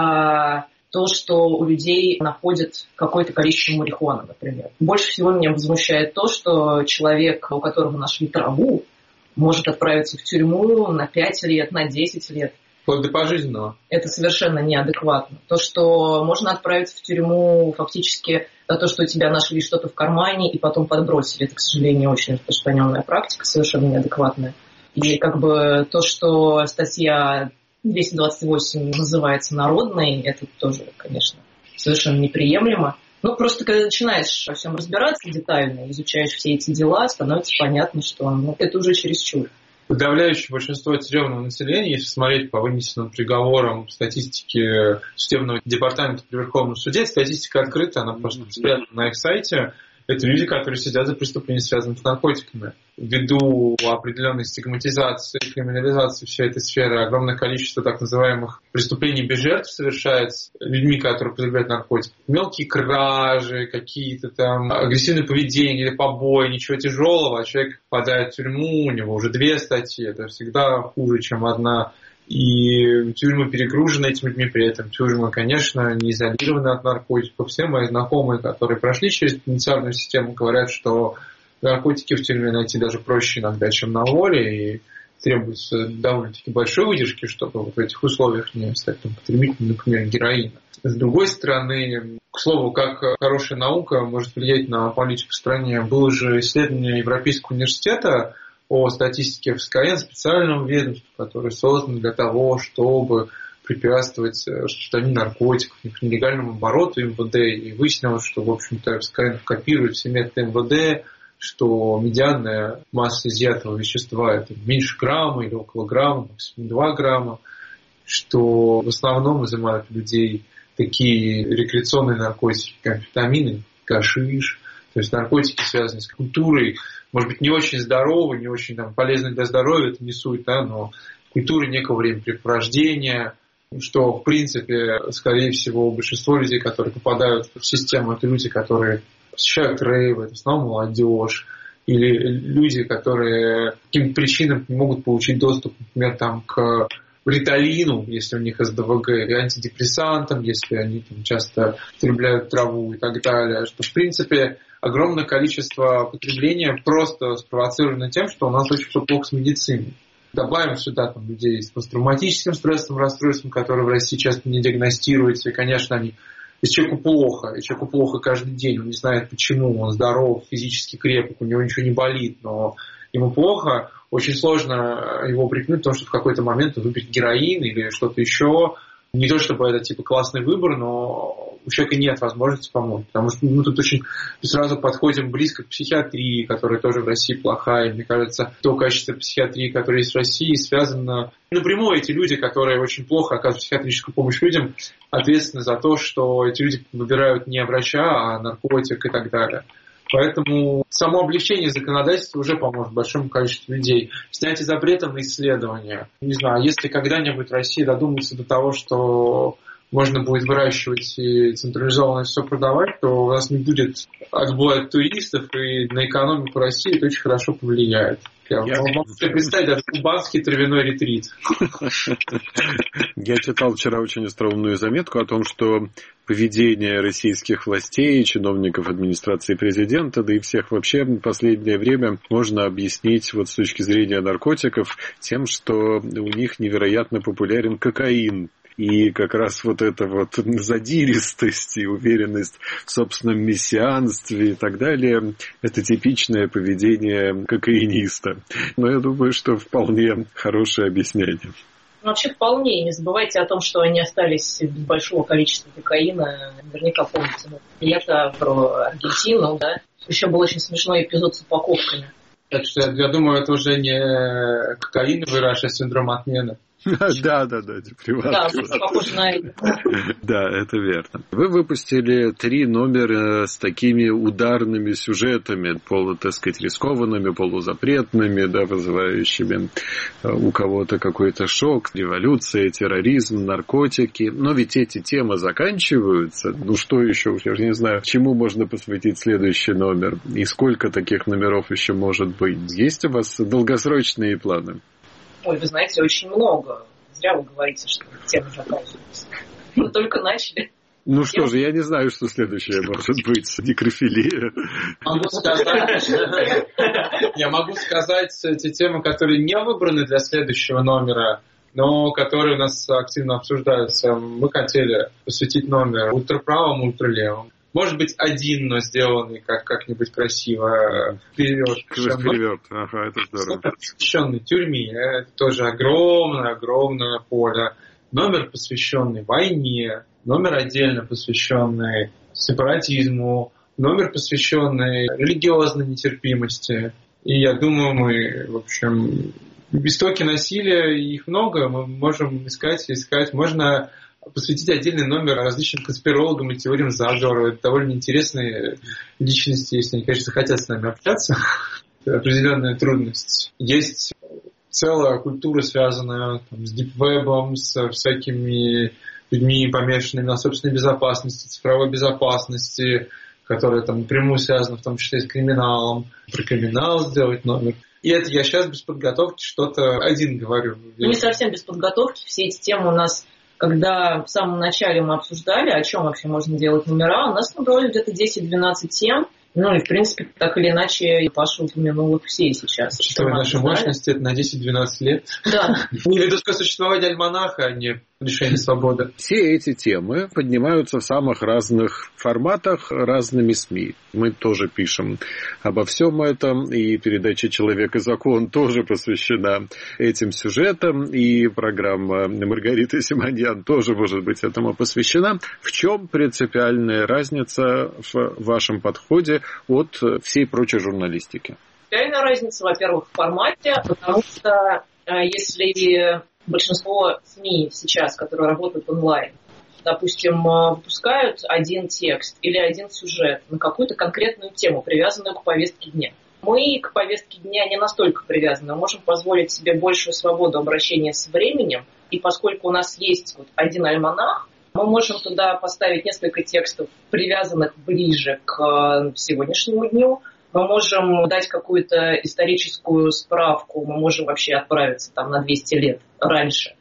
за то, что у людей находят какое-то количество марихуаны, например. Больше всего меня возмущает то, что человек, у которого нашли траву, может отправиться в тюрьму на 5 лет, на 10 лет. Вплоть до пожизненного. Это совершенно неадекватно. То, что можно отправиться в тюрьму фактически за то, что у тебя нашли что-то в кармане и потом подбросили. Это, к сожалению, очень распространенная практика, совершенно неадекватная. И как бы то, что статья 228 называется народной, это тоже, конечно, совершенно неприемлемо. Ну, просто когда начинаешь во всем разбираться детально, изучаешь все эти дела, становится понятно, что это уже чересчур. Подавляющее большинство тюремного населения, если смотреть по вынесенным приговорам статистики Судебного департамента при Верховном суде, статистика открыта, она просто спрятана на их сайте. Это люди, которые сидят за преступления, связанные с наркотиками. Ввиду определенной стигматизации, криминализации всей этой сферы, огромное количество так называемых преступлений без жертв совершается людьми, которые употребляют наркотики. Мелкие кражи, какие-то там агрессивное поведение или побои, ничего тяжелого, а человек попадает в тюрьму, у него уже 2 статьи, это всегда хуже, чем одна. И тюрьмы перегружены этими людьми, при этом тюрьмы, конечно, не изолированы от наркотиков. Все мои знакомые, которые прошли через пенитенциарную систему, говорят, что наркотики в тюрьме найти даже проще иногда, чем на воле. И требуется довольно-таки большой выдержки, чтобы вот в этих условиях не стать там, потребителем, например, героина. С другой стороны, к слову, как хорошая наука может влиять на политику в стране, было же исследование Европейского университета о статистике ФСКН, специальном ведомстве, которое создано для того, чтобы препятствовать распространению наркотиков, их нелегальному обороту МВД. И выяснилось, что, в общем-то, ФСКН копирует все методы МВД, что медианная масса изъятого вещества это меньше грамма или около грамма, максимум 2 грамма, что в основном изымают у людей такие рекреационные наркотики, как амфетамины, гашиш, то есть наркотики, связанные с культурой, может быть, не очень здоровые, не очень там, полезные для здоровья, это не суть, да, но культуры некого времяпрепровождения, что, в принципе, скорее всего, большинство людей, которые попадают в систему, это люди, которые посещают рейвы, это в основном молодежь, или люди, которые по каким-то причинам не могут получить доступ, например, там, к риталину, если у них СДВГ, или антидепрессантам, если они там, часто потребляют траву и так далее. Что, в принципе, огромное количество потребления просто спровоцировано тем, что у нас очень все плохо с медициной. Добавим сюда там, людей с посттравматическим стрессовым расстройством, которые в России часто не диагностируются, и, конечно, они и человеку плохо каждый день, он не знает почему, он здоров, физически крепок, у него ничего не болит, но ему плохо, очень сложно его упрекнуть в том, что в какой-то момент он выпьет героин или что-то еще. Не то чтобы это типа классный выбор, но у человека нет возможности помочь. Потому что мы тут очень сразу подходим близко к психиатрии, которая тоже в России плохая. И, мне кажется, то качество психиатрии, которое есть в России, связано напрямую. Эти люди, которые очень плохо оказывают психиатрическую помощь людям, ответственны за то, что эти люди выбирают не врача, а наркотик и так далее. Поэтому само облегчение законодательства уже поможет большому количеству людей. Снятие запретов на исследования. Не знаю, если когда-нибудь Россия додумается до того, что можно будет выращивать и централизованно все продавать, то у нас не будет отбоя от туристов, и на экономику России это очень хорошо повлияет. Я могу себе представить даже кубанский травяной ретрит. Я читал вчера очень остроумную заметку о том, что поведение российских властей, чиновников администрации президента, да и всех вообще в последнее время можно объяснить вот с точки зрения наркотиков тем, что у них невероятно популярен кокаин. И как раз вот эта вот задиристость и уверенность в собственном мессианстве и так далее, это типичное поведение кокаиниста. Но я думаю, что вполне хорошее объяснение. Вообще вполне. Не забывайте о том, что они остались без большого количества кокаина. Наверняка помните лето про Аргентину, да? Еще был очень смешной эпизод с упаковками. Так что я думаю, это уже не кокаиновый раш, а синдром отмены. Да, похоже на это. Да, это верно. Вы выпустили 3 номера с такими ударными сюжетами, так сказать, рискованными, полузапретными, да, вызывающими у кого-то какой-то шок, революция, терроризм, наркотики. Но ведь эти темы заканчиваются. Ну что еще? Я уже не знаю, чему можно посвятить следующий номер. И сколько таких номеров еще может быть? Есть у вас долгосрочные планы? Ой, вы знаете, очень много. Зря вы говорите, что тема заканчивается. Мы только начали. Ну что же, я не знаю, что следующее может быть. Некрофилия. Я могу сказать те темы, которые не выбраны для следующего номера, но которые у нас активно обсуждаются. Мы хотели посвятить номер ультраправым, ультралевым. Может быть, один, но сделанный как-нибудь красиво. Вперед. Ага, это здорово. Посвященный тюрьме. Это тоже огромное поле. Номер, посвященный войне. Номер отдельно посвященный сепаратизму. Номер, посвященный религиозной нетерпимости. И я думаю, мы, в общем, истоки насилия, их много. Мы можем искать. Можно посвятить отдельный номер различным конспирологам и теориям заговора. Это довольно интересные личности, если они, конечно, хотят с нами общаться. Это определенная трудность. Есть целая культура, связанная там, с дипвебом, с всякими людьми, помешанными на собственной безопасности, цифровой безопасности, которая там напрямую связана в том числе с криминалом. Про криминал сделать номер. И это я сейчас без подготовки что-то один говорю. Не совсем без подготовки. Все эти темы у нас, когда в самом начале мы обсуждали, о чем вообще можно делать номера, у нас набралось где-то 10-12 тем. Ну и, в принципе, так или иначе, Паша упомянул их все сейчас. Учитывая наши мощности, это на 10-12 лет. Да. Не ведущее существование альманаха, а не лишение свободы. Все эти темы поднимаются в самых разных форматах разными СМИ. Мы тоже пишем обо всем этом, и передача «Человек и закон» тоже посвящена этим сюжетам, и программа Маргариты Симоньян тоже, может быть, этому посвящена. В чем принципиальная разница в вашем подходе от всей прочей журналистики? Принципиальная разница, во-первых, в формате, потому что если большинство СМИ сейчас, которые работают онлайн, допустим, выпускают один текст или один сюжет на какую-то конкретную тему, привязанную к повестке дня. Мы к повестке дня не настолько привязаны, мы можем позволить себе большую свободу обращения с временем, и поскольку у нас есть один альманах, мы можем туда поставить несколько текстов, привязанных ближе к сегодняшнему дню. Мы можем дать какую-то историческую справку, мы можем вообще отправиться там на 200 лет раньше,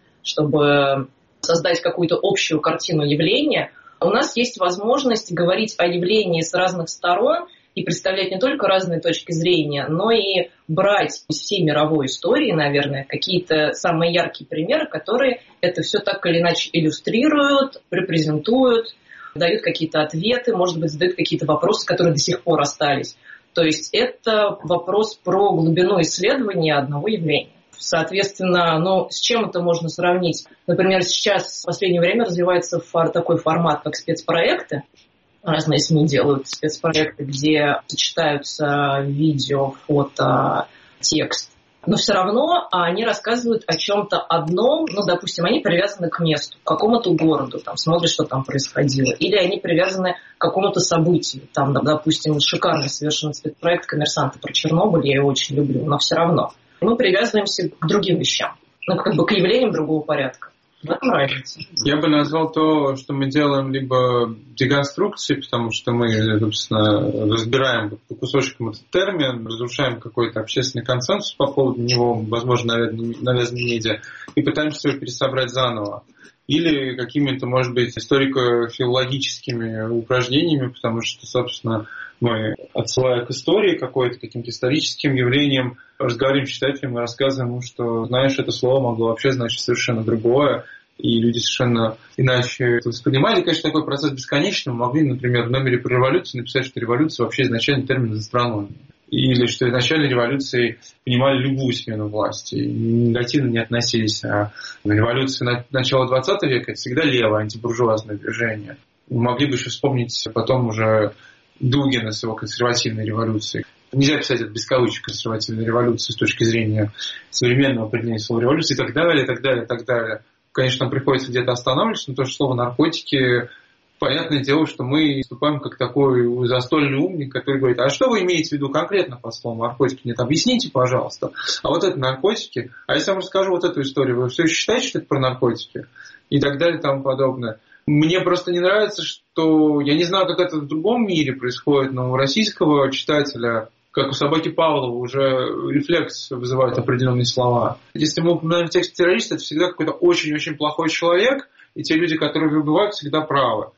чтобы создать какую-то общую картину явления. У нас есть возможность говорить о явлении с разных сторон и представлять не только разные точки зрения, но и брать из всей мировой истории, наверное, какие-то самые яркие примеры, которые это все так или иначе иллюстрируют, репрезентуют, дают какие-то ответы, может быть, задают какие-то вопросы, которые до сих пор остались. То есть это вопрос про глубину исследования одного явления. Соответственно, с чем это можно сравнить? Например, сейчас в последнее время развивается такой формат, как спецпроекты. Разные СМИ делают спецпроекты, где сочетаются видео, фото, текст. Но все равно они рассказывают о чем-то одном, допустим, они привязаны к месту, к какому-то городу, там, смотришь, что там происходило. Или они привязаны к какому-то событию. Там, допустим, шикарный совершенно спецпроект «Коммерсанты» про Чернобыль, я его очень люблю, но все равно. Мы привязываемся к другим вещам, к явлениям другого порядка. В этом разница. Я бы назвал то, что мы делаем, либо деконструкцией, потому что мы, собственно, разбираем по кусочкам этот термин, разрушаем какой-то общественный консенсус по поводу него, возможно, навязанной медиа, и пытаемся его пересобрать заново. Или какими-то, может быть, историко-филологическими упражнениями, потому что, собственно, мы, отсылая к истории какой-то, каким-то историческим явлениям, разговариваем с читателем и рассказываем ему, что, знаешь, это слово могло вообще значить совершенно другое, и люди совершенно иначе это воспринимали. Конечно, такой процесс бесконечный. Мы могли, например, в номере про революцию написать, что революция вообще изначально термин из астрономии. Или что изначально революции понимали любую смену власти, и негативно не относились. А революция начала 20 века – это всегда левое антибуржуазное движение. Мы могли бы еще вспомнить потом уже Дугина с его консервативной революцией. Нельзя писать это без кавычек консервативной революции с точки зрения современного определения слова революции и так далее, и так далее, и так далее. Конечно, нам приходится где-то останавливаться, но то, что слово наркотики, понятное дело, что мы выступаем как такой застольный умник, который говорит, а что вы имеете в виду конкретно под словом наркотики? Нет, объясните, пожалуйста. А вот это наркотики, а если я вам расскажу вот эту историю, вы все еще считаете, что это про наркотики? И так далее, и тому подобное. Мне просто не нравится, что я не знаю, как это в другом мире происходит, но у российского читателя, как у собаки Павлова, уже рефлекс вызывает определенные слова. Если мы упоминаем в тексте террориста, это всегда какой-то очень-очень плохой человек, и те люди, которые его убивают, всегда правы.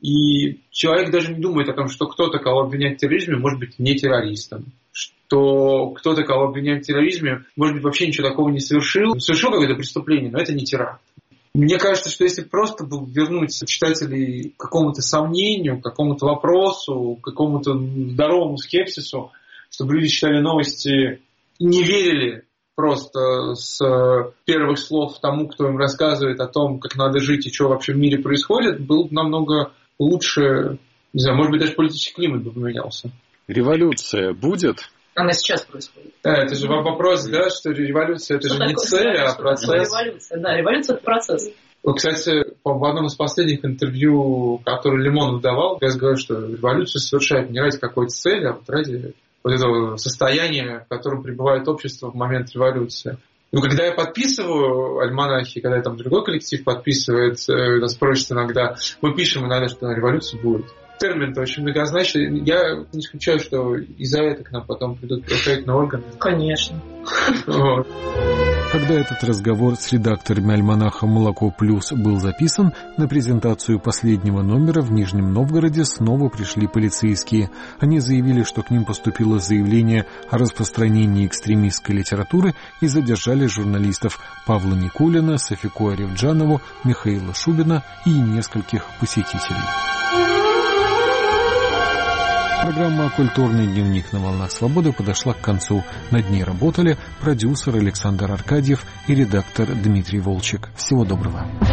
И человек даже не думает о том, что кто-то, кого обвиняют в терроризме, может быть не террористом. Что кто-то, кого обвиняют в терроризме, может быть, вообще ничего такого не совершил. Совершил какое-то преступление, но это не теракт. Мне кажется, что если просто вернуть читателей к какому-то сомнению, к какому-то вопросу, к какому-то здоровому скепсису, чтобы люди читали новости и не верили просто с первых слов тому, кто им рассказывает о том, как надо жить и что вообще в мире происходит, было бы намного лучше, не знаю, может быть, даже политический климат бы поменялся. Революция будет? Она сейчас происходит. Да, это же вопрос, да, что революция это же не цель, а процесс. Революция, да, революция это процесс. Кстати, в одном из последних интервью, которое Лимонов давал, я говорю, что революцию совершает не ради какой-то цели, а вот ради вот этого состояния, в котором пребывает общество в момент революции. Но когда я подписываю альманахи, когда там другой коллектив подписывает, нас просят иногда, мы пишем иногда, что революция будет. Термин-то очень многозначный. Я не исключаю, что из-за этого к нам потом придут правоохранительные органы. Конечно. Вот. Когда этот разговор с редакторами альманаха «Молоко плюс» был записан, на презентацию последнего номера в Нижнем Новгороде снова пришли полицейские. Они заявили, что к ним поступило заявление о распространении экстремистской литературы и задержали журналистов Павла Никулина, Софику Аревджанову, Михаила Шубина и нескольких посетителей. Программа «Культурный дневник» на «Волнах Свободы» подошла к концу. Над ней работали продюсер Александр Аркадьев и редактор Дмитрий Волчек. Всего доброго.